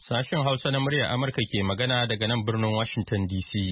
Sashen Hausa na muryar Amurka ke magana daga nan birnin Washington DC.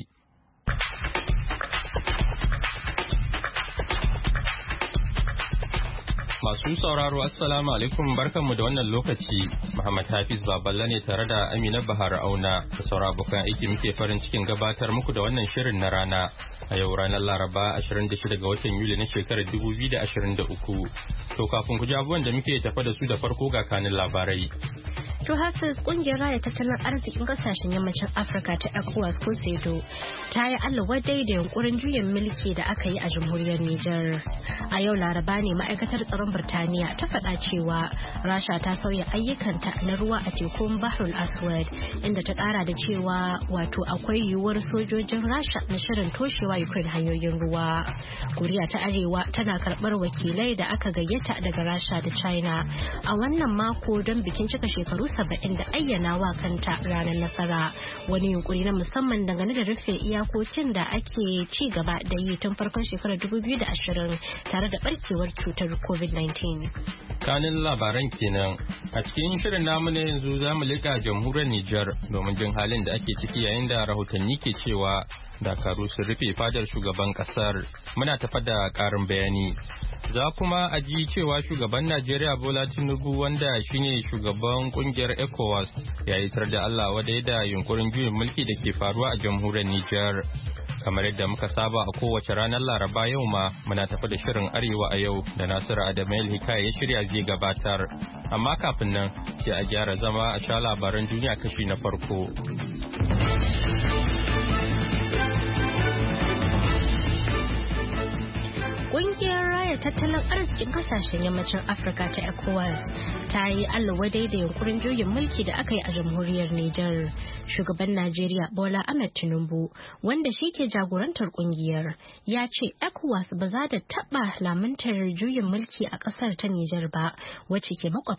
Masu sauraro Assalamu alaikum barkanmu da wannan lokaci. Muhammad Hafiz Baballa ne tare da Amina Bahar Auna da saura abokan aiki muke farin cikin gabatar muku da wannan shirin na rana. A yau ranar Laraba 26 ga watan Yuli na shekarar 2023. To kafin ku ji abubuwan da muke tafa da su da farko ga kanin labarai. To Hafiz, kungiyar raya tattalin arzikin kasashen yammacin Afirka ta ECOWAS ko SEDO ta yi allawadai da yunkurin juyin mulki da aka yi a jamhuriyar Nijar. A yau Laraba ne ma'aikatar tsaron Birtaniya ta faɗa cewa Rasha ta sauya ayyukanta na ruwa a tekun Bahrul Aswad, inda ta ƙara da cewa wato akwai yiwuwar sojojin Rasha na shirin toshewa Ukraine hanyoyin ruwa. Koriya ta Arewa tana karɓar wakilai da aka gayyata daga Rasha da China a wannan mako don bikin cika shekaru 70 da ayyana wa kanta ranar nasara, wani yunkuri na musamman dangane da rufe iyakokin da ake ci gaba da yi tun farkon shekarar 2020 tare da barkewar cutar COVID-19. Kanin labaran kenan a cikin shirin namu na yanzu za mu leƙa jamhuriyar Nijar domin jin halin da ake ciki yayin da rahotanni ke cewa dakaru sun rufe fadar shugaban kasar. Muna tafa da ƙarin bayani. Za kuma a ji cewa shugaban Najeriya Bola Tinubu, wanda shine shugaban kungiyar ECOWAS, ya yi tar da Allah wadai da yunkurin juyin mulki da ke faruwa a jamhuriyar Nijar. Kamar yadda muka saba a kowace ranar Laraba, yau ma muna tafi da shirin Arewa a yau da Nasiru Adamu Hikaya ya shirya zai gabatar. Amma kafin nan sai a gyara zama a sha labaran duniya kashi na farko. Ƙungiyar raya tattalin arzikin kasashen yammacin Afirka ta ECOWAS ta yi allawadai da yunkurin juyin mulki da aka yi a jamhuriyar Nijar. Shugaban Najeriya Bola Ahmed Tinubu, wanda shi ke jagorantar ƙungiyar, ya ce ECOWAS ba za ta taɓa lamuntar juyin mulki a ƙasar ta Nijar ba, wacce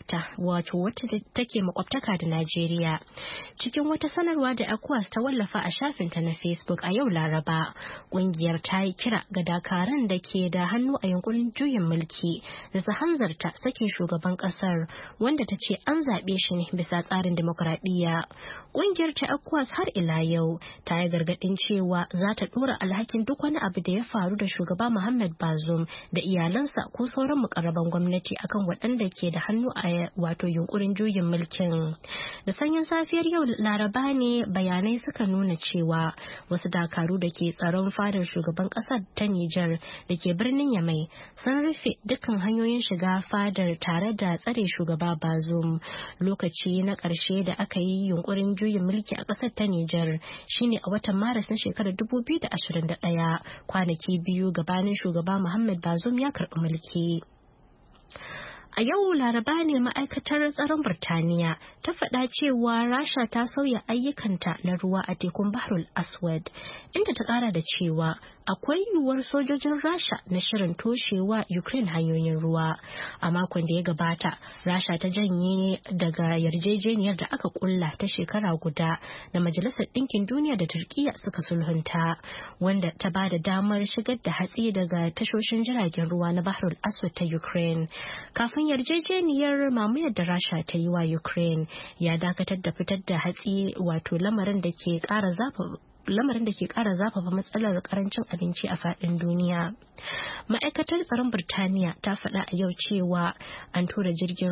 take makwabtaka da Najeriya. Cikin wata sanarwa da ECOWAS ta wallafa a shafinta na Facebook a yau Laraba, ƙungiyar ta yi kira ga dakaran da ke da hannu a yunkurin juyin mulki da su hanzarta sakin shugaban kasar, wanda ta ce an zaɓe shi ne bisa tsarin demokuraɗiyya. Ƙungiyar ta ECOWAS har ila yau ta yi gargaɗin cewa za ta ɗora alhakin duk wani abu da ya faru da shugaba Muhammad Bazoum da iyalansa ko sauran mukarraban gwamnati akan waɗanda ke da hannu a wato yunkurin juyin mulkin. Da sanyin safiyar yau Laraba ne bayanai suka nuna cewa wasu dakaru da ke tsaron fadar shugaban ƙasar ta Nijar da ke birnin Yamai sun rufe dukkan hanyoyin shiga fadar tare da tsare shugaba Bazoum. Lokaci na ƙarshe da aka yi yunkurin juyin mulki a ƙasar ta Nijar shine a watan Maris na shekarar 2021, kwanaki biyu gabanin shugaba Muhammad Bazoum ya karɓi mulki. A yau Laraba ne ma'aikatar tsaron Birtaniya ta faɗa cewa Rasha ta sauya ayyukanta na ruwa a tekun Bahrul Aswad, inda ta ƙara da cewa akwai yiwuwar sojojin Rasha na shirin toshewa Ukraine hanyoyin ruwa. A makon da ya gabata, Rasha ta janye daga yarjejeniyar da aka kulla ta shekara guda da Majalisar Ɗinkin Duniya da Turkiyya suka sulhunta, wanda ta ba da damar shigar da hatsi daga tashoshin jiragen ruwa na Bahrul Aswad ta Ukraine. Kafin yarjejeniyar mamayar da Rasha ta yi wa Ukraine ya dakatar da fitar da hatsi, wato lamarin da ke ƙara zafafa matsalar karancin abinci a faɗin duniya. Ma'aikatar tsaron Birtaniya ta faɗa a yau cewa an tura jirgin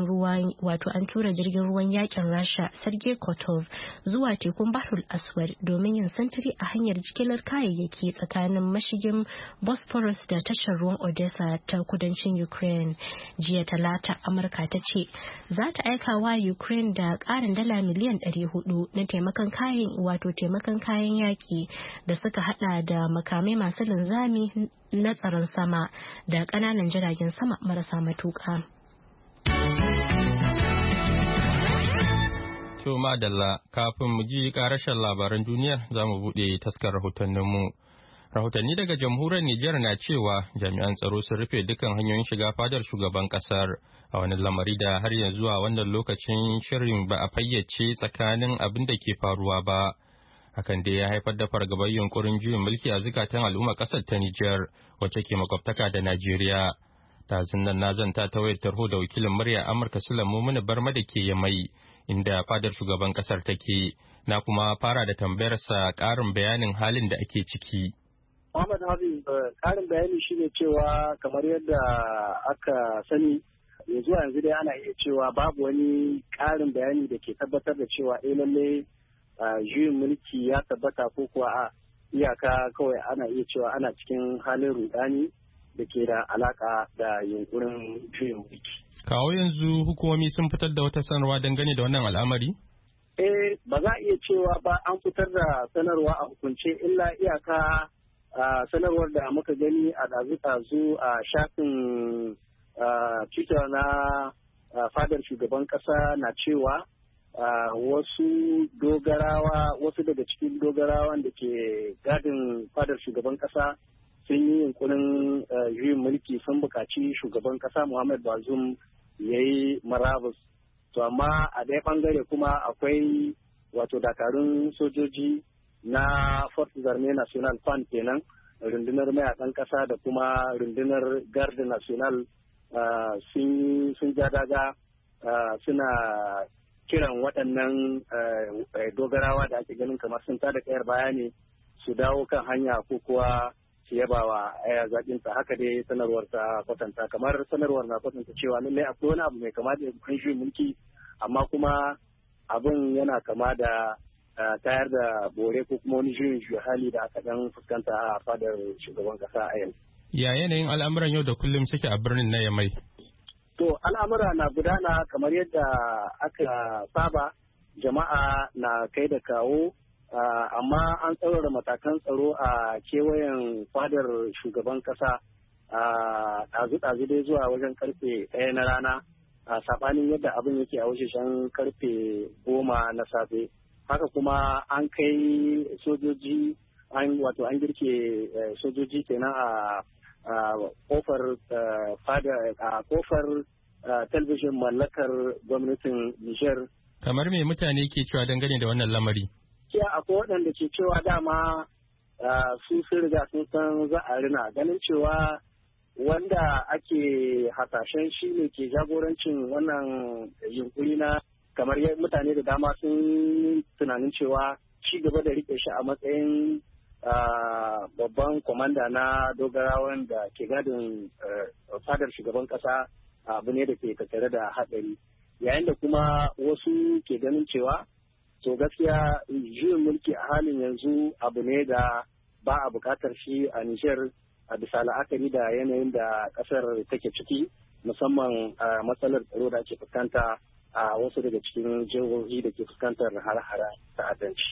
ruwan yakin Rasha Sergei Kotov zuwa tekun Bahrul Aswad domin yin sintiri a hanyar jigilar kayayyaki tsakanin mashigin Bosphorus da tashar ruwan Odessa ta kudancin Ukraine. Jiya Talata, Amurka ta ce za ta aika wa Ukraine da ƙarin dala miliyan 400 na taimakon kayan yaki da suka hada da makamai masu linzami na tsaron sama da ƙananan jiragen sama marasa matuƙa. To madalla, kafin mu ji ƙarashin labaran duniya za mu buɗe taskar rahotanninmu. Rahotanni daga jamhuriyar Nijar na cewa jami'an tsaro sun rufe dukkan hanyoyin shiga fadar shugaban ƙasar a wani lamari da har yanzu a wannan lokacin shirin ba a fayyace tsakanin abin da ke faruwa ba. Hakan dai ya haifar da fargabar yunkurin juyin mulki a zukatan al'ummar ƙasar ta Nijar, wacce ke makwabtaka da Najeriya. Tazin nan na zanta ta wayar tarho da wakilin murya Amurka Sulaimu Mumuni Barma da ke Yamai, inda fadar shugaban kasar take, na kuma fara da tambayarsa ƙarin bayanin halin da ake ciki. Muhammad Hafiz, ƙarin bayani shine cewa kamar yadda aka sani yanzu dai ana iya cewa babu wani ƙarin bayani da ke tabbatar da cewa lalle juyin mulki ya tabbata ko kuwa a iyaka kawai ana iya cewa ana cikin halin rudani da ke da alaka da yunkurin juyin mulki. Kawo yanzu hukumomi sun fitar da wata sanarwa dangane da wannan al'amari? Ba za a iya cewa ba an fitar da sanarwa a hukunce illa iyaka sanarwar da muka gani a ɗazu-ɗazu a shafin Twitter na fadar shugaban ƙasa na cewa wasu daga cikin dogarawan da ke gadin fadar shugaban ƙasa sun yi yunkurin juyin mulki sun buƙaci shugaban ƙasa Muhammad Bazoum ya yi marabus. To amma a ɗaya ɓangare kuma akwai wato dakarun sojoji na Forces Armées National Fund kenan, rundunar mayakan ƙasa da kuma rundunar Garde National sun ja daga suna kiran waɗannan dogarawa da ake ganin kamar sun tada kayar baya ne su dawo kan hanya ko kuwa su yaba wa zaɓinsa. Haka dai sanarwar ta kwatanta, kamar sanarwar na kwatanta cewa lallai akwai wani abu mai kama da yankunan mulki, amma kuma abin yana kama da tayar da bore ko kuma wani juyin hali da aka dan fuskanta a fadar shugaban kasa a yanzu. Ya yanayin al'amuran yau da kullum suke a birnin na Yamai? To al'amura na gudana kamar yadda aka saba, jama'a na kai da kawo, amma an tsaurara matakan tsaro a kewayen fadar shugaban kasa a ɗazu-ɗazu dai zuwa wajen karfe 1 na rana, a saɓanin yadda abin yake a wajen karfe 10 na safe. Haka kuma an kai sojoji an girke sojoji kenan a kofar fada a kofar talabijin mallakar gwamnatin Nijar. Kamar me mutane ke cewa dangane da wannan lamari? Akwai waɗanda ke cewa dama su sun riga sun san za a rina, ganin cewa wanda ake hasashen shi ne ke jagorancin wannan yunkuri na kamar mutane da dama sun tunanin cewa ci gaba da rike shi a matsayin babban kwamanda na dogarawan da ke gadin fadar shugaban kasa abu ne da ke tattare da haɗari, yayin da kuma wasu ke ganin cewa to gaskiya juyin mulki a halin yanzu abu ne da ba a buƙatar shi a Nijar a bisa la'akari da yanayin da ƙasar take ciki, musamman matsalar tsaro da ake fuskanta a wasu daga cikin jihohi da ke fuskantar hare-hare ta'addanci.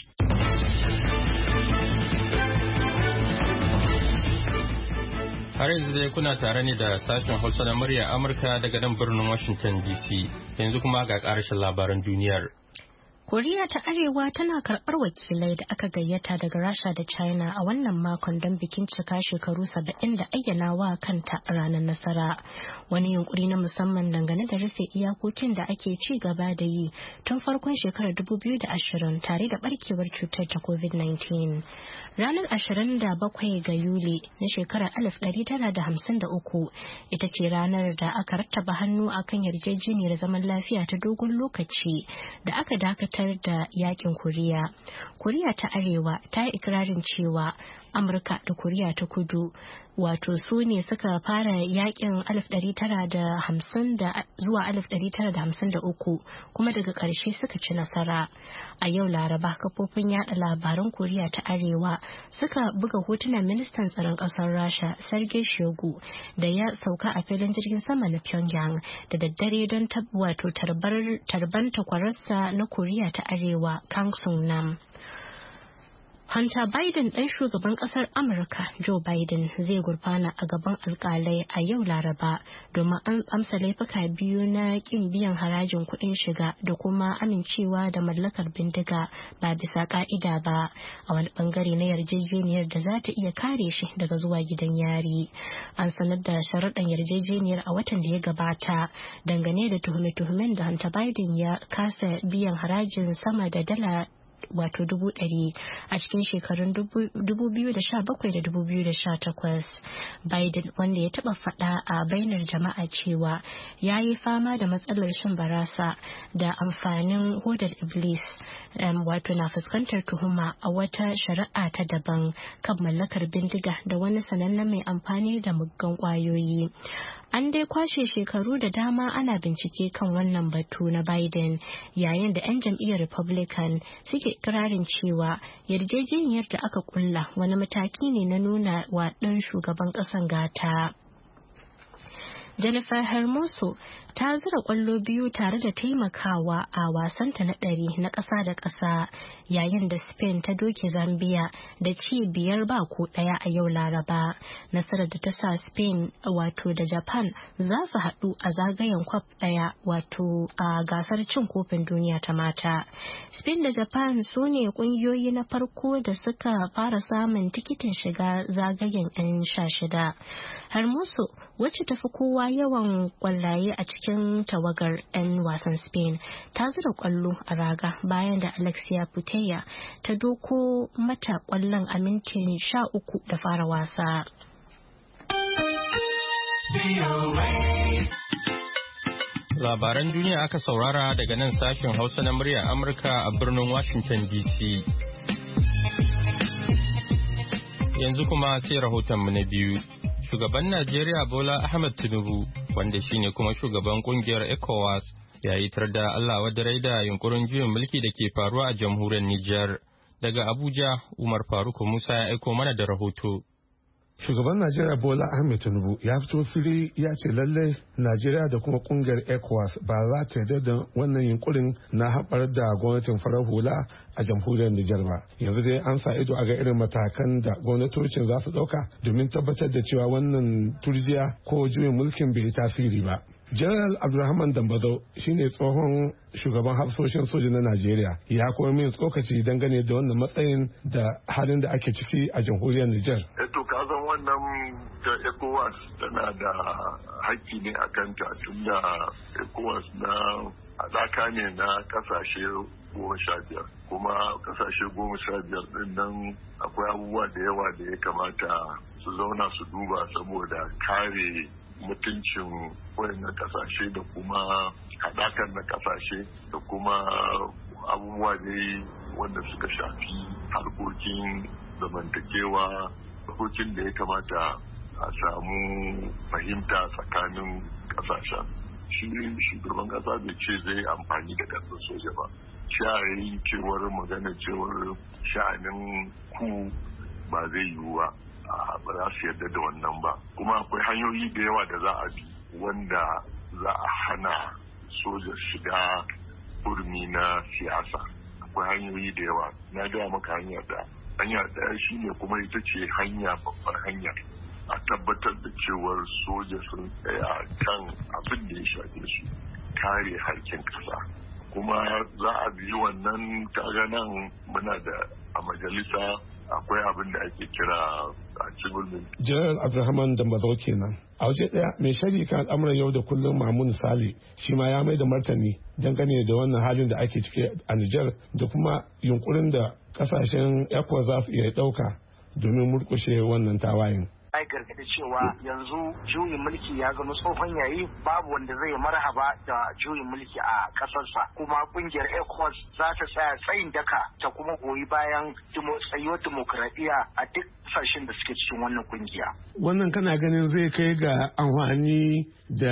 Har yanzu dai kuna tare ne da sashen Hausa na murya Amurka daga nan birnin Washington DC. Yanzu kuma ga ƙarshen labaran duniyar. Koriya ta Arewa tana karɓar wakilai da aka gayyata daga Rasha da China a wannan makon don bikin cika shekaru 70 da ayyana wa kanta ranar nasara. Wani yunkuri na musamman dangane da rufe iyakokin da ake ci gaba da yi tun farkon shekarar 2020 tare da barkewar cutar ta COVID-19. Ranar 27 ga Yuli na shekarar 1953 ita ce ranar da aka rattaba hannu akan yarjejeniyar zaman lafiya ta dogon lokaci da aka dakatar da yakin Koriya. Koriya ta Arewa ta yi ikirarin cewa Amurka da Koriya ta Kudu wato su ne suka fara yakin 1950 zuwa 1953 kuma daga ƙarshe suka ci nasara. A yau Laraba kafofin yada labaran Koriya ta Arewa suka buga hotunan ministan tsaron ƙasar Rasha Sergei Shoigu da ya sauka a filin jirgin sama na Pyongyang da daddare don tarban takwararsa na Koriya ta Arewa Kang Sung-nam. Hunter Biden ɗan shugaban ƙasar Amurka Joe Biden zai gurfana a gaban alƙalai a yau Laraba domin an amsa laifuka biyu na ƙin biyan harajin kuɗin shiga da kuma amincewa da mallakar bindiga ba bisa ƙa'ida ba a wani ɓangare na yarjejeniyar da za ta iya kare shi daga zuwa gidan yari. An sanar da sharuɗan yarjejeniyar a watan da ya gabata dangane da tuhume-tuhumen da Hunter Biden ya kasa biyan harajin sama da dala wato 100,000 a cikin shekarun 2017 da 2018. Biden, wanda ya taba faɗa a bainar jama'a cewa ya yi fama da matsalar shan barasa da amfanin hodar iblis, wato na fuskantar tuhuma a wata shari'a ta daban kan mallakar bindiga da wani sanannen mai amfani da muggan kwayoyi. An dai kwashe shekaru da dama ana bincike kan wannan batu na Biden, yayin da 'yan jam'iyyar Republican suke ikirarin cewa yarjejeniyar da aka kulla wani mataki ne na nuna wa ɗan shugaban ƙasan gata. Jennifer Hermoso ta zura kwallo biyu tare da taimakawa a wasanta na 100 na ƙasa da ƙasa, yayin da Spain ta doke Zambia da ci 5-1 a yau Laraba. Nasarar da ta sa Spain wato da Japan za su haɗu a zagayen kwaf ɗaya wato a gasar cin kofin duniya ta mata. Spain da Japan su ne ƙungiyoyi na farko da suka fara samun tikitin shiga zagayen 'yan 16. Hermoso, wacce tafi kowa yawan kwallaye a cikin tawagar 'yan wasan Spain, ta zura kwallo a raga bayan da Alexia Putellas ta doko mata kwallon a minti 13 da fara wasa. Labaran duniya aka saurara daga nan sashen Hausa na murya Amurka a birnin Washington DC. Yanzu kuma sai rahotonmu na biyu. Shugaban Najeriya Bola Ahmed Tinubu, wanda shine kuma shugaban kungiyar ECOWAS, ya yi tar da Allah wadarai da yunkurin juyin mulki da ke faruwa a jamhuriyar Nijar. Daga Abuja, Umar Faruk Musa ya aiko mana da rahoto. Shugaban Najeriya Bola Ahmed Tinubu ya fito fili ya ce lallai Najeriya da kuma kungiyar ECOWAS ba za ta yarda da wannan yunkurin na haɓar da gwamnatin farar hula a jamhuriyar Nijar ba. Yanzu dai an sa ido a ga irin matakan da gwamnatocin za su ɗauka domin tabbatar da cewa wannan turjiya ko juyin mulkin bai yi tasiri ba. General Abdulrahman Dambado shine tsohon shugaban hafsoshin soja na Najeriya, ya kuma min tsokaci dangane da wannan matsayin da halin da ake ciki a jamhuriyar Nijar. To ka san wannan ta ECOWAS tana da haƙƙi ne a kanta, tunda ECOWAS na haɗaka ne na ƙasashe 15, kuma ƙasashe 15 ɗin nan akwai abubuwa da yawa da ya kamata su zauna su duba saboda kare mutuncin wayannan kasashe da kuma haɗakar na kasashe da kuma abubuwa dai wanda suka shafi harkokin zamantakewa, harkokin da ya kamata a samu fahimta tsakanin kasashen. Shi shugaban kasa bai ce zai amfani da ƙarfin soja ba, shayi cewar magana cewar sha'anin ku ba zai yiwu ba. Ba za su yarda da wannan ba, kuma akwai hanyoyi da yawa da za a bi wanda za a hana soja shiga hurumi na siyasa. Akwai hanyoyi da yawa, na gaya maka hanya ɗaya shine kuma ita ce babbar hanya a tabbatar da cewar soja sun tsaya kan abin da ya shafe su, kare harkin ƙasa. Kuma za a bi wannan kaga nan muna da a majalisa akwai abin da ake kira a cikin General Abdulrahman Dambado kenan. A waje ɗaya mai shari kan al'amuran yau da kullum Mamun Sale shi ma ya mai da martani dangane da wannan halin da ake ciki a Nijar da kuma yunkurin da kasashen ECOWAS za su iya ɗauka domin murƙushe wannan tawayen. ai gargadi cewa yanzu juyin mulki ya gano tsofan yayi, babu wanda zai marhaba da juyin mulki a kasarsa, kuma kungiyar ECOWAS za ta tsaya tsayin daka ta kuma goyi bayan tsayuwar dimokuraɗiyya a duk sashen da suke cikin wannan kungiya. Wannan kana ganin zai kai ga amfani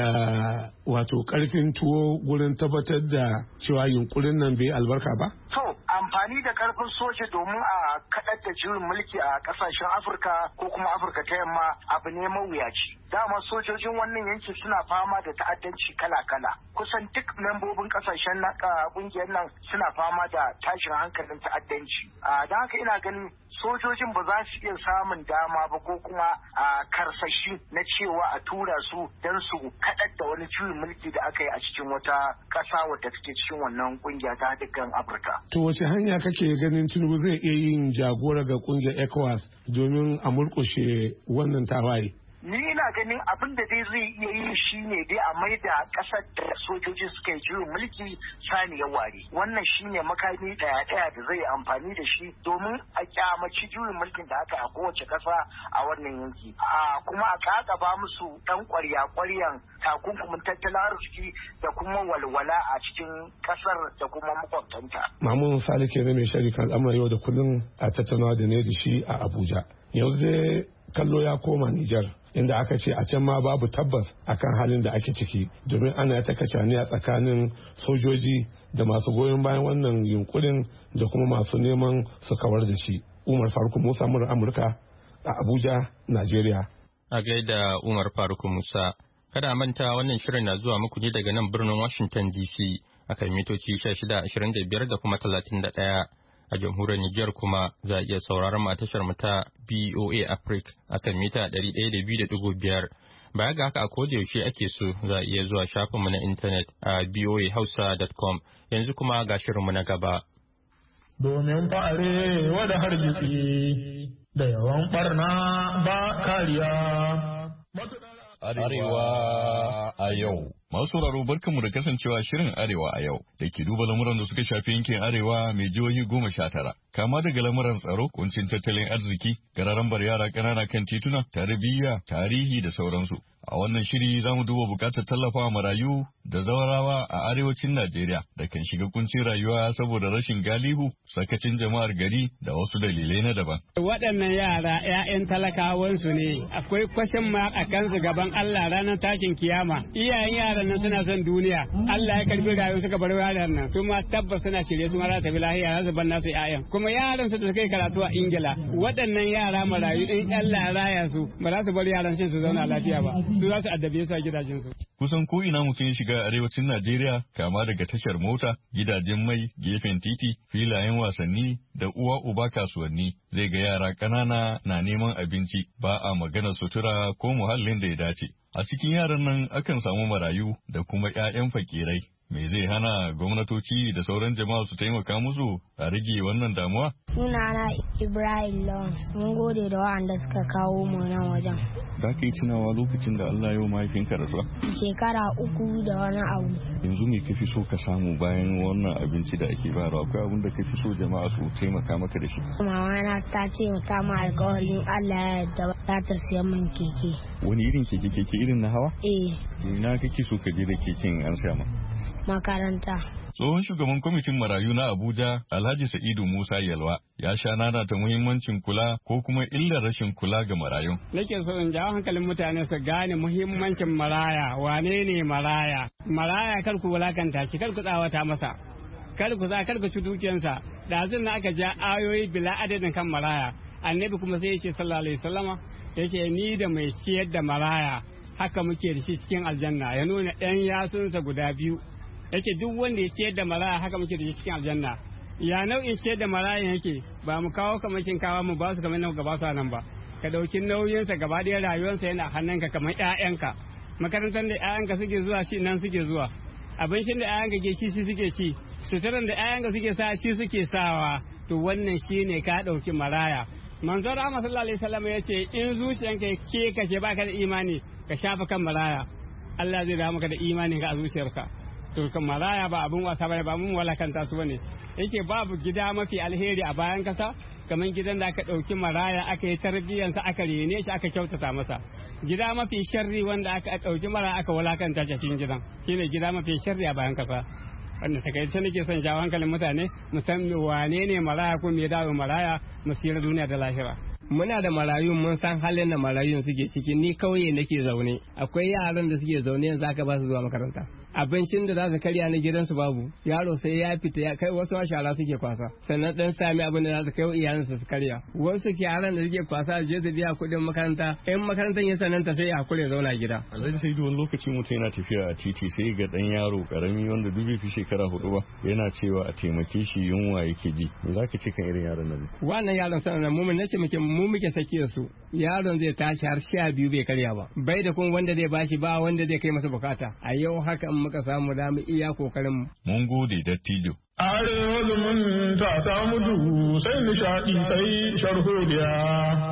da wato karfin tuwo gurin tabbatar da cewa yunkurin nan bai albarka ba? To amfani da karfin soja domin a kaɗar da juyin mulki a ƙasashen Afirka ko kuma Afirka ta yamma abu ne mawuyaci. Dama sojojin wannan yanki suna fama da ta'addanci kala-kala. Kusan duk membobin ƙasashen na ƙungiyar nan suna fama da tashin hankalin ta'addanci. Don haka ina ganin sojojin ba za su iya samun dama ba ko kuma karsashi na cewa a tura su don su kaɗar da wani juyin mulki da aka yi a cikin wata ƙasa wadda take cikin wannan ƙungiya ta haɗin Afirka. To wace hanya kake ganin Tinubu zai iya yin jagora ga ƙungiyar ECOWAS domin a murƙushe wannan tawaye? ni ina ganin abin da dai zai iya yi shine dai a maida kasar da sojoji suka yi juyin mulki saniyar ware. Wannan shine makami daya da zai amfani da shi domin a kyamaci juyin mulkin da aka a kowace kasa a wannan yanki. Kuma a kakaba musu dan kwarya-kwaryan takunkumin tattalin arziki da kuma walwala a cikin kasar da kuma makwabtanta. Mamun Sale ke mai sharikan al'amari yau da kullum a tattaunawa da ne da shi a Abuja. Yanzu dai kallo ya koma Nijar, inda aka ce a can ma babu tabbas akan halin da ake ciki, domin ana ta kacani a tsakanin sojoji da masu goyon bayan wannan yunkurin da kuma masu neman su kawar da shi. Umar Faruk Musa, murar Amurka a Abuja, Najeriya. A gaida Umar Faruk Musa. Kada a manta wannan shirin na zuwa muku ne daga nan birnin Washington DC akan mitoci 1625 da kuma 31. A jamhuriyar Nijar kuma za a iya sauraron a tashar mu ta BOA Africa akan mita 102.5. Baya ga haka a koda yaushe ake so za a iya zuwa shafinmu na intanet a boahausa.com. Yanzu kuma ga shirinmu na gaba. Domin fa'are wada hargitsi da yawan barna ba kariya. Arewa a yau. Masu sauraro barkanmu da kasancewa shirin Arewa a yau da ke duba lamuran da suka shafi yankin Arewa mai jihohi 19. Kama daga lamuran tsaro, kuncin tattalin arziki, gararambar yara ƙanana kan tituna, tarbiyya, tarihi da sauransu. A wannan shiri za mu duba bukatar tallafawa marayu da zawarawa a arewacin Najeriya da kan shiga kuncin rayuwa saboda rashin galihu, sakacin jama'ar gari da wasu dalilai na daban. Waɗannan yara 'ya'yan talakawansu ne, akwai kwashin ma a kansu gaban Allah ranar tashin kiyama. Iyayen yaran nan suna son duniya, Allah ya karbi rayuwa suka bar yaran nan, su ma tabbas suna shirye su ma za ta bi lahiya za su bar nasu 'ya'yan. Kuma yaran su da suka yi karatu a Ingila, waɗannan yara marayu in Allah ya raya su ba za su bar yaran su zauna lafiya ba. Su za su addabe su a gidajensu. Kusan ko ina mutum ya shiga arewacin Najeriya, kama daga tashar mota, gidajen mai, gefen titi, filayen wasanni da uwa uba kasuwanni, zai ga yara ƙanana na neman abinci, ba a magana sutura ko muhallin da ya dace. A cikin yaran nan akan samu marayu da kuma 'ya'yan fakirai. Me zai hana gwamnatoci da sauran jama'a su taimaka musu a rage wannan damuwa? Sunana Ibrahim Lawan, mun gode da wa'anda suka kawo mu nan wajen. Da ka yi tunawa lokacin da Allah yau mahaifinka rasuwa? Shekara 3 da wani abu. Yanzu me kafi so ka samu bayan wannan abinci da ake bayarwa? Akwai abin da kafi so jama'a su taimaka maka da shi? Mama na ta ce ta ma alƙawarin Allah ya yarda za ta siya min keke. Wani irin keke irin na hawa? Eh. Ina kake so ka je da keken an siya ma? Makaranta. Tsohon shugaban kwamitin marayu na Abuja, Alhaji Sa'idu Musa Yalwa, ya sha nana ta muhimmancin kula ko kuma illar rashin kula ga marayun. Nake so in jawo hankalin mutane su gane muhimmancin maraya, wane ne maraya? Maraya kar ku wulakanta shi, kar ku tsawata masa, kar ku ci dukiyansa. Ɗazun na aka ja ayoyi bila adadin kan maraya. Annabi kuma sai ya ce sallallahu alaihi wasallama, ya ce ni da mai ciyar da maraya haka muke da shi cikin aljanna, ya nuna ɗan yasunsa guda biyu. Yake duk wanda ya ciyar da maraya haka muke da shi cikin aljanna. Ya nau'in ciyar da maraya yake, ba mu kawo kamar shinkawa mu ba su kamar nan gaba su nan ba. Ka dauki nauyinsa gaba ɗaya rayuwarsa yana hannunka kamar ƴaƴanka. Makarantar da ƴaƴanka suke zuwa shi nan suke zuwa. Abincin da ƴaƴanka ke ci shi suke ci. Suturan da ƴaƴanka suke sa shi suke sawa. To wannan shine ka dauki maraya. Manzon Rahama sallallahu alaihi wasallam yace in zuciyanka ke kace baka da imani ka shafa kan maraya. Allah zai dawo maka da imani ga zuciyarka. To kan maraya ba abin wasa bane, ba mun walakanta su bane. Yake babu gida mafi alheri a bayan kasa kamar gidan da aka dauki maraya aka yi tarbiyyarsa aka rene shi aka kyautata masa. Gida mafi sharri wanda aka dauki maraya aka walakanta shi cikin gidan shine gida mafi sharri a bayan kasa. Wanda takaice nake son jawo hankalin mutane musamman wane ne maraya ko me dawo maraya mu tsira duniya da lahira. Muna da marayun mun san halin da marayun suke ciki, ni kauye nake zaune, akwai yaran da suke zaune yanzu aka ba su zuwa makaranta. Abincin da za su karya na gidansu babu, yaro sai ya fita ya kai wasu shara suke kwasa, sannan dan sami abin da za su kai wa iyalinsu su karya. Wasu yaran da suke kwasa je su biya kuɗin makaranta, in makarantar ya sananta sai ya hakure zauna gida. Alhaji sai wani lokaci mutum yana tafiya a titi sai ga dan yaro karami wanda dubi fi shekara 4 ba yana cewa a taimake shi yunwa yake ji. Me za ka ce kan irin yaron nan? Wannan yaron sanan mu nace muke sake su, yaron zai tashi har 12 bai karya ba, bai da kuma wanda zai bashi ba wanda zai kai masa bukata. A yau haka in muka samu damu iya kokarin mu. Mun gode dattijo. Arewa zumunta ta mutu sai nishaɗi sai sharholiya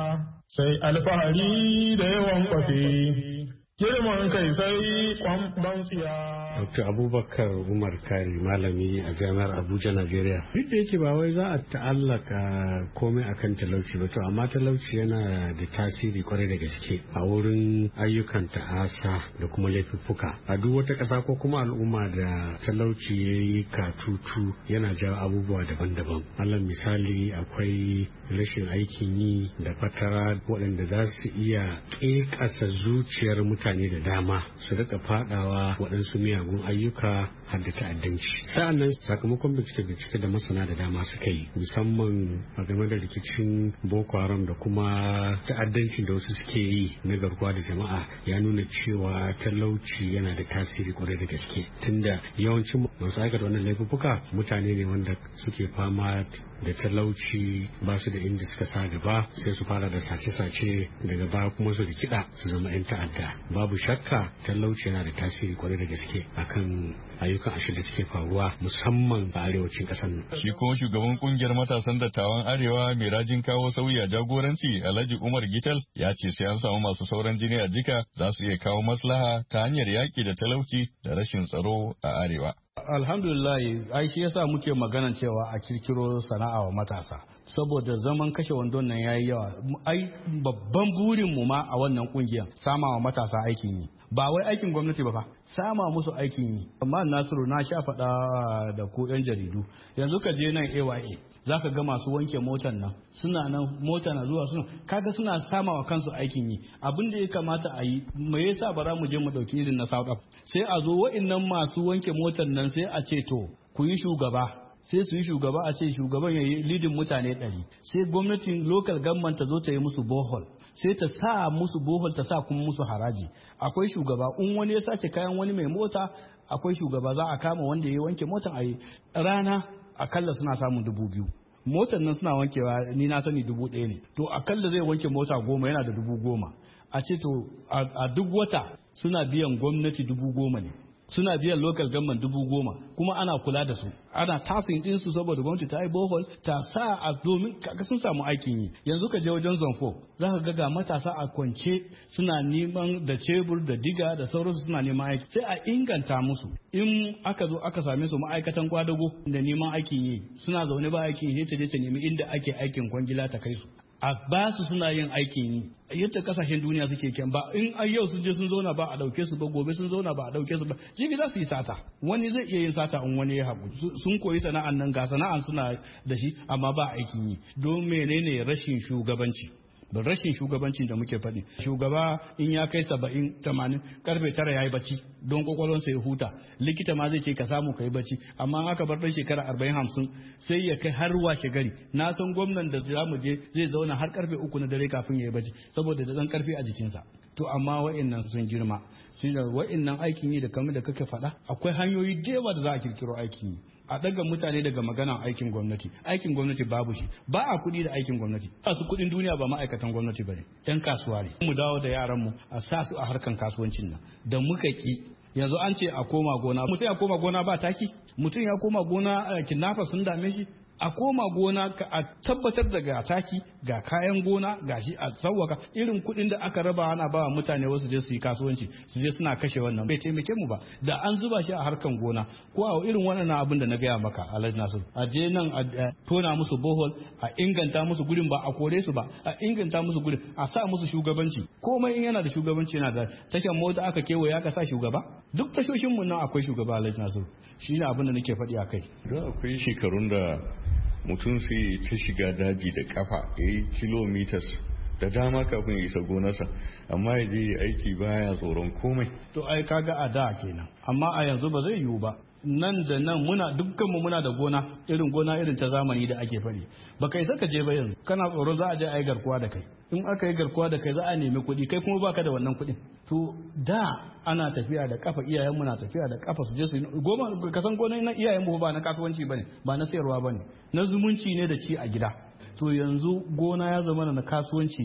sai alfahari da yawan kwafe. Girman kai sai kwamban tsiya. Dr. Abubakar Umar Kari malami a jami'ar Abuja, Najeriya. Duk da yake ba wai za a ta'allaka komai akan talauci ba to amma talauci yana da tasiri kwarai da gaske a wurin ayyukan ta'asa da kuma laifuffuka. A duk wata ƙasa ko kuma al'umma da talauci ya yi katutu yana jawo abubuwa daban-daban. Alal misali akwai rashin aikin yi da fatara waɗanda za su iya ƙeƙasa zuciyar mutane da dama su rika fadawa waɗansu miyagun ayyuka har da ta'addanci. Sa'an nan sakamakon bincike da masana da dama suka yi musamman a game da rikicin Boko Haram da kuma ta'addancin da wasu suke yi na garkuwa da jama'a ya nuna cewa talauci yana da tasiri kwarai da gaske tunda yawancin masu aikata wannan laifuka mutane ne wanda suke fama da talauci ba su da inda suka sa gaba sai su fara da sace-sace daga baya kuma su rikida su zama 'yan ta'adda. Babu shakka talauci yana da tasiri kwarai da gaske akan ayyukan ashirin da suke faruwa musamman a arewacin ƙasar nan. Shi kuma shugaban kungiyar matasan dattawan arewa mai rajin kawo sauyi a jagoranci Alhaji Umar Gital ya ce sai an samu masu sauran jini a jika za su iya kawo maslaha ta hanyar yaƙi da talauci da rashin tsaro a arewa. Alhamdulillah, ai shi yasa muke magana cewa a kirkiro sana'a wa matasa. Saboda zaman kashe wandon nan yayi yawa. Ai babban burin mu ma a wannan kungiyar sama wa matasa aikin yi. Ba wai aikin gwamnati ba fa, sama musu aikin yi. Amma Nasiru na sha faɗa da ku 'yan jaridu. Yanzu ka je nan AYA, za ka ga masu wanke motar nan suna nan mota na zuwa suna kaga suna sama wa kansu aikin yi. Abin da ya kamata a yi me yasa ba za mu je mu ɗauki irin na South Africa sai a zo wa'innan masu wanke motar nan sai a ce to ku yi shugaba sai su yi shugaba a ce shugaban ya yi lidin mutane 100 sai gwamnatin local government ta zo ta yi musu bohol sai ta sa musu bohol ta sa kuma musu haraji. Akwai shugaba in wani ya sace kayan wani mai mota akwai shugaba za a kama wanda ya wanke motar a yi rana akalla suna samun 2,000 motar nan suna wankewa ni na sani 1,000 ne to akalla zai wanke mota 10 yana da 10,000 a ce to a duk wata suna biyan gwamnati 10,000 ne suna biyan local government 10,000 kuma ana kula da su ana tasin din su saboda gwamnati ta yi bohol ta sa a domin kaga sun samu aikin yi. Yanzu ka je wajen Zonfo za ka ga matasa a kwance suna neman da cebur da diga da sauransu suna neman aiki sai a inganta musu in aka zo aka same su ma'aikatan kwadago da neman aikin yi suna zaune ba aikin yi sai ta je ta nemi inda ake aikin kwangila ta kai su a ba su suna yin aikin yi yadda kasashen duniya suke kyan ba in yau sun je sun zauna ba a dauke su ba gobe sun zauna ba a dauke su ba jibi za su yi sata wani zai iya yin sata in wani ya haƙu sun koyi sana'an nan ga sana'an suna da shi amma ba aikin yi don menene rashin shugabanci da rashin shugabancin da muke faɗi shugaba in ya kai 70-80 karfe 9 ya yi bacci don kwakwalwansa ya huta likita ma zai ce ka samu ka yi bacci amma aka bar ɗan shekara 40-50 sai ya kai har washe gari na san gwamnan da za mu je zai zauna har karfe 3 na dare kafin ya yi bacci saboda da ɗan karfi a jikinsa to amma wa'annan sun girma shi da wa'annan aikin yi da kamar da kake faɗa akwai hanyoyi da yawa da za a kirkiro aikin yi a daga mutane daga maganan aikin gwamnati babu shi ba a kuɗi da aikin gwamnati masu kuɗin duniya ba ma'aikatan gwamnati ba ne yan kasuwa ne mu dawo da yaranmu a sa su a harkan kasuwancin nan da muka ki yanzu an ce a koma gona mutum ya koma gona ba taki mutum ya koma gona kidnapper sun dame shi a koma gona a tabbatar da ga taki ga kayan gona ga shi a sauwaka irin kuɗin da aka raba ana ba mutane wasu je su yi kasuwanci su je suna kashe wannan bai taimake mu ba da an zuba shi a harkan gona ko a irin wannan abin da na gaya maka Alhaji Nasiru a je nan a tona musu bohol a inganta musu gurin ba a kore su ba a inganta musu gurin a sa musu shugabanci komai in yana da shugabanci yana da tashan mota aka kewaye aka sa shugaba duk tashoshin mu nan akwai shugaba Alhaji Nasiru shi ne abin da nake faɗi a kai don akwai shekarun da mutum sai ta shiga daji da kafa ya yi kilomitas da dama kafin ya isa gonarsa amma ya je aiki baya tsoron komai to ai kaga a da kenan amma a yanzu ba zai yiwu ba nan da nan dukkanmu muna da gona irin ta zamani da ake fari ba kai saka je ba yanzu kana tsoron za a je a yi garkuwa da kai in aka yi garkuwa da kai za a nemi kuɗi kai kuma baka da wannan kuɗin to da ana tafiya da kafa iyayenmu na tafiya da kafa su je su goma kasan gona na iyayenmu ba na kasuwanci bane ba na sayarwa bane na zumunci ne da ci a gida to yanzu gona ya zama na kasuwanci ne to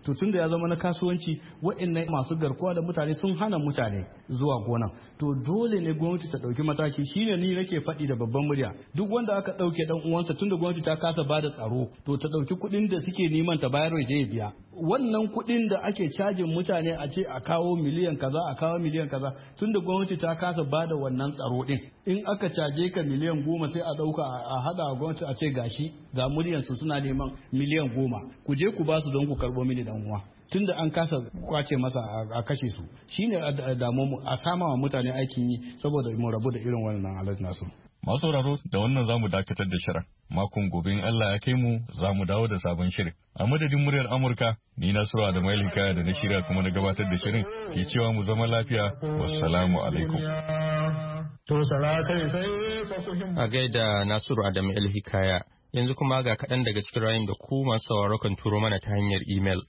to tunda ya zama na kasuwanci waɗannan masu garkuwa da mutane sun hana mutane zuwa gonan, to dole ne gwamnati ta ɗauki mataki. Shine ni nake faɗi da babban murya, duk wanda aka ɗauke dan uwansa tunda gwamnati ta kasa bada tsaro, to ta ɗauki kuɗin da suke neman ta bayar ya biya. Wannan kuɗin da ake cajin mutane a ce a kawo miliyan kaza a kawo miliyan kaza, tunda gwamnati ta kasa bada wannan tsaro din, in aka caje ka miliyan 10 sai a ɗauka a hada a gwamnati a ce gashi ga miliyan su suna neman miliyan 10, ku je ku ba su don ku karɓo mini dan uwa. Tunda an kasa kwace masa a kashe su, shine damu a sama wa mutane aikin yi saboda mu rabu da irin wannan Alhaji Nasu. Masu sauraro da wannan zamu dakatar da shirin. Makon gobe in Allah ya kai mu zamu dawo da sabon shirin. A madadin muryar Amurka, ni Nasiru Adamu Hikaya da na shirya kuma na gabatar da shirin ke cewa mu zama lafiya. Wassalamu alaikum. A gaida Nasiru Adamu Hikaya. Yanzu kuma ga kaɗan daga cikin rayun da ku masu sauraro kan turo mana ta hanyar imel.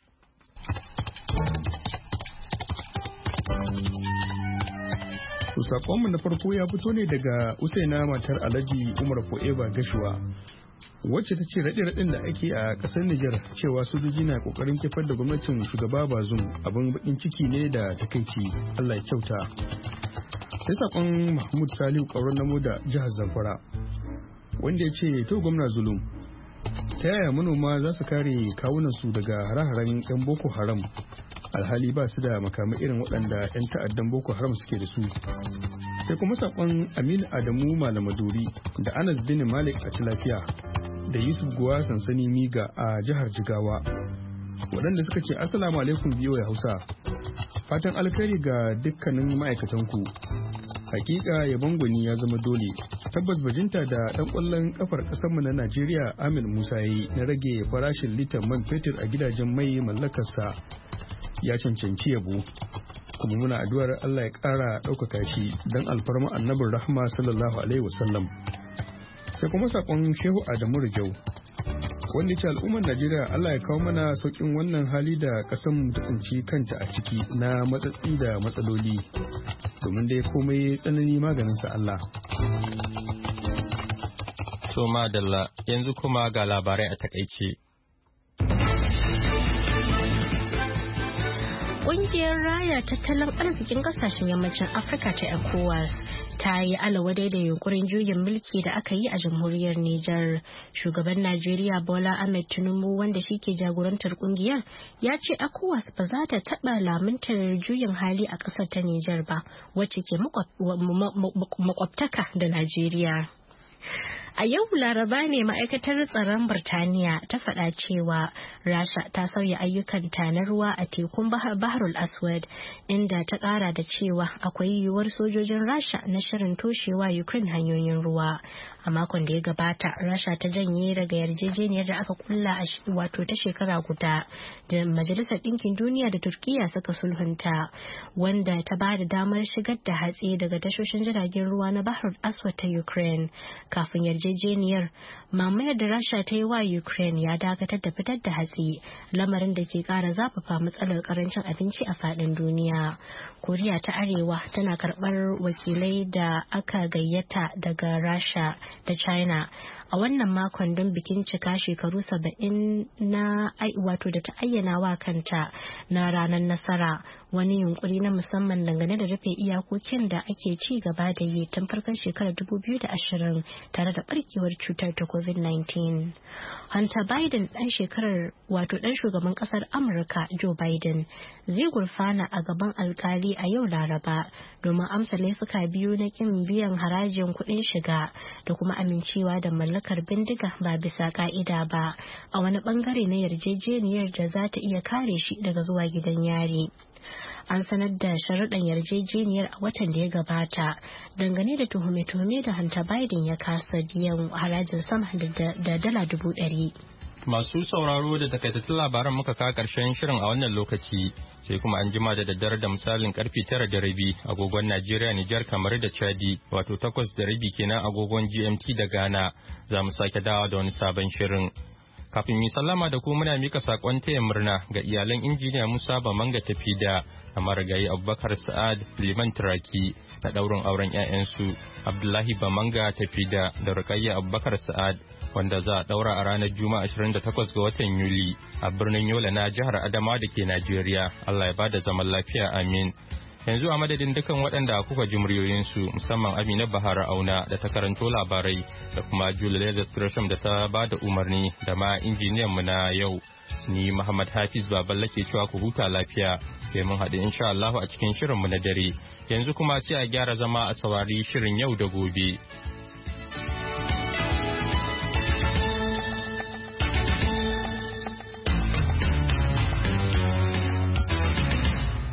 Sakonmu na farko ya fito ne daga Usaina matar Alhaji Umar Fo'eba Gashuwa, wacce ta ce raɗe-raɗin da ake a ƙasar Nijar cewa sojoji na ƙoƙarin kifar da gwamnatin shugaba Bazum abin baƙin ciki ne da takaici. Allah ya kyauta. Sai sakon Mahmud Salihu Ƙauren Namo da jihar Zamfara, wanda ya ce to gwamna Zulum, ta yaya manoma za su kare kawunansu daga hare-haren 'yan Boko Haram alhali ba su da makamai irin waɗanda 'yan ta'addan Boko Haram suke da su. Sai kuma sakon Aminu Adamu Malamadori da Anas bin Malik a lafiya da Yusuf Guwa Sansani Miga a jihar Jigawa, waɗanda suka ce Assalamu alaikum ya Hausa, fatan alkhairi ga dukkanin ma'aikatanku. Hakika yabon gwani ya zama dole, tabbas bajinta da ɗan ƙwallon kafar ƙasarmu na Najeriya Amin Musa yi na rage farashin litan man fetur a gidajen mai mallakarsa ya cancanci yabo, kuma muna addu'ar Allah ya ƙara ɗaukaka shi don alfarma annabin rahma sallallahu alaihi wasallam. Sai kuma sakon Shehu Adamu Rijau, wanda ce al'ummar Najeriya Allah ya kawo mana sauƙin wannan hali da ƙasar mu ta tsinci kanta a ciki na matsatsi da matsaloli, domin dai komai tsanani maganinsa Allah. So madalla, yanzu kuma ga labarai a takaice. Ƙungiyar raya tattalin arzikin ƙasashen yammacin Afirka ta ECOWAS ta yi alawadai da yunkurin juyin mulki da aka yi a jamhuriyar Nijar. Shugaban Najeriya Bola Ahmed Tinubu, wanda shi ke jagorantar ƙungiyar, ya ce ECOWAS ba za ta taɓa lamuntar juyin hali a ƙasar ta Nijar ba, wacce ke makwabtaka da Najeriya. A yau Laraba ne ma'aikatar tsaron Birtaniya ta faɗa cewa Rasha ta sauya ayyukanta na ruwa a tekun Baharul Aswad, inda ta ƙara da cewa akwai yiwuwar sojojin Rasha na shirin toshewa Ukraine hanyoyin ruwa. A makon da ya gabata, Rasha ta janye daga yarjejeniyar da aka kulla wato ta shekara guda da Majalisar Ɗinkin Duniya da Turkiyya suka sulhunta, wanda ta ba da damar shigar da hatsi daga tashoshin jiragen ruwa na Baharul Aswad ta Ukraine. Kafin yarjejeniyar, mamayar da Rasha ta yi wa Ukraine ya dakatar da fitar da hatsi, lamarin da ke kara zafafa matsalar karancin abinci a faɗin duniya. Koriya ta Arewa tana karɓar wakilai da aka gayyata daga Rasha da China a wannan makon don bikin cika shekaru 70 na wato da ta ayyana wa kanta na ranar nasara, wani yunkuri na musamman dangane da rufe iyakokin da ake ci gaba da yi tun farkon shekarar 2020 tare da barkewar cutar ta COVID-19. Hunter Biden dan shugaban kasar Amurka Joe Biden zai gurfana a gaban alkali a yau Laraba domin amsa laifuka biyu na kin biyan harajin kuɗin shiga da kuma amincewa da mallakar bindiga ba bisa ka'ida ba, a wani bangare na yarjejeniyar da za ta iya kare shi daga zuwa gidan yari. An sanar da sharuɗan yarjejeniyar a watan da ya gabata dangane da tuhume-tuhume da Hunter Biden ya kasa biyan harajin sama da dala 100,000. Masu sauraro da takaitattun labaran muka kawo ƙarshen shirin a wannan lokaci, sai kuma an jima da daddare da misalin karfe 9:30 agogon Najeriya, Nijar, kamar da Chadi, wato 8:30 kenan agogon GMT da Ghana, za mu sake dawa da wani sabon shirin. Kafin mu sallama da ku muna mika sakon taya murna ga iyalan injiniya Musa Bamanga Tafida a marigayi Abubakar Sa'ad Liman Turaki na ɗaurin auren 'ya'yansu Abdullahi Bamanga Tafida da Rukayya Abubakar Sa'ad wanda za a daura a ranar Juma'a 28 ga watan Yuli a birnin Yola na jihar Adamawa da ke Najeriya. Allah ya bada zaman lafiya, amin. Yanzu a madadin dukan waɗanda kuka ji muryoyinsu musamman Amina Bahara Auna da ta karanto labarai da kuma Julia Gresham da ta ba da umarni da ma injiniyan mu na yau. Ni Muhammad Hafiz Baballa ke cewa ku huta lafiya sai mun haɗu insha Allah a cikin shirinmu na dare. Yanzu kuma sai a gyara zama a saurari shirin yau da gobe.